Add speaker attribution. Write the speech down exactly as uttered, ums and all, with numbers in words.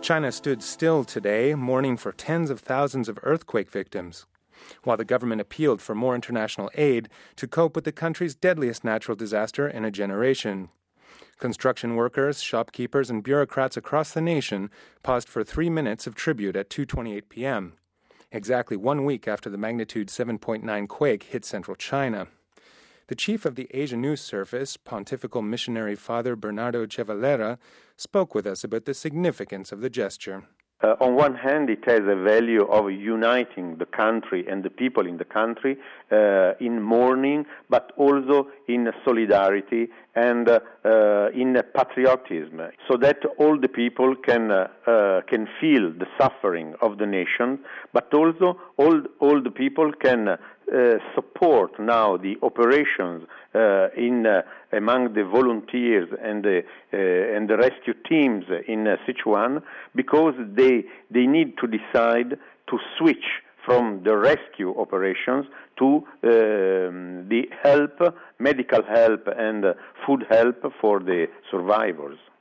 Speaker 1: China stood still today, mourning for tens of thousands of earthquake victims, while the government appealed for more international aid to cope with the country's deadliest natural disaster in a generation. Construction workers, shopkeepers, and bureaucrats across the nation paused for three minutes of tribute at two twenty-eight p.m., exactly one week after the magnitude seven point nine quake hit central China. The chief of the Asia News Service, Pontifical Missionary Father Bernardo Cevallera, spoke with us about the significance of the gesture.
Speaker 2: Uh, on one hand, it has a value of uniting the country and the people in the country uh, in mourning, but also in solidarity and uh, uh, in patriotism, so that all the people can uh, uh, can feel the suffering of the nation, but also all all the people can uh, support now the operations uh, in uh, among the volunteers and the uh, and the rescue teams in uh, Sichuan, because they they need to decide to switch from the rescue operations to um, the help, medical help and uh, food help for the survivors.